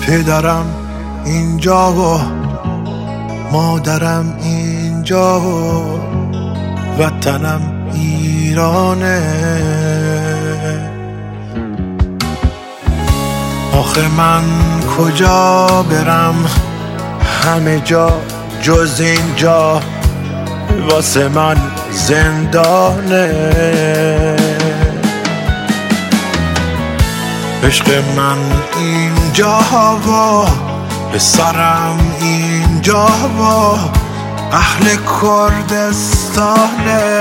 پدرم اینجا و مادرم اینجا و وطنم ایرانه. آخه من کجا برم، همه جا جز اینجا واسه من زندانه. عشق من اینجا و پسرم اینجا و اهل کردستانه.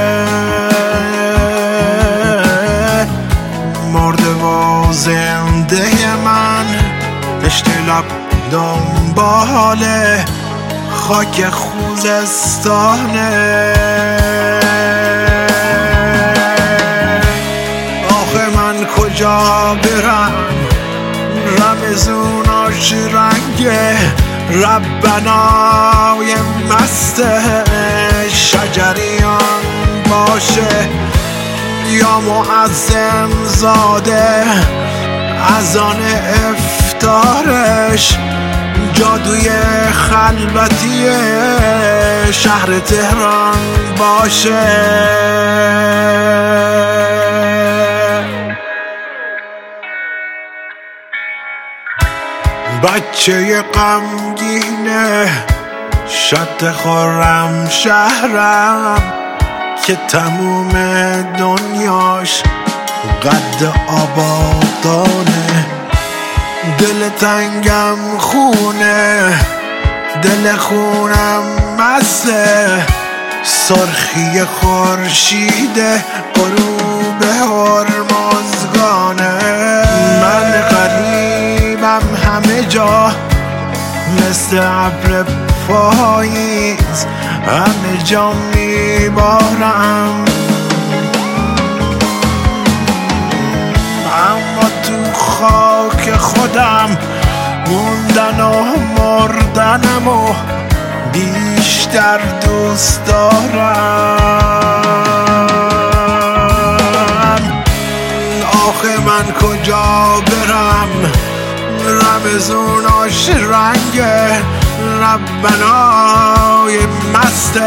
مرده و زنده من پشت لب دنبال خاک خوزستانه. آخه من کجا برم، رمزوناش رنگه ربنای مست شجریان باشه یا معظم زاده اذان افطارش جادوی خلوتی شهر تهران باشه. بچه غمگینه شط خرم شهرم که تموم دنیاش قد آبادانه. دل تنگم خونه، دل خونم مسته، سرخی خورشید غروب هرمزگانه. من غریبم همه جا مثل ابر پاییز، همه جا میبارم اما تو خاک خودم موندن و مردنم و بیشتر دوست دارم. آخه من کجا برم، رمزوناش رنگ ربنای مست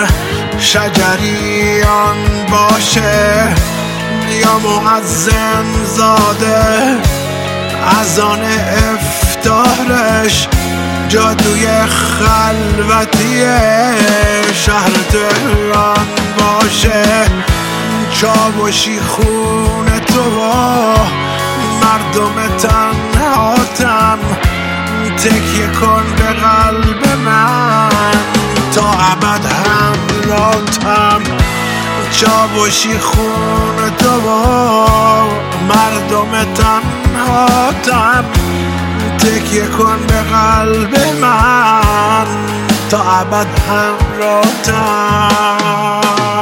شجریان باشه یا معظم زاده اذان افطارش جادوی خلوتی شهر تهران باشه. چاوشی خون تو و مردم تنهاتم، تکیه کن به قلب من تا ابد همراهتم. چاوشی خون تو و مردم تنهاتم، تکیه کن به قلب من تا ابد همراهتم.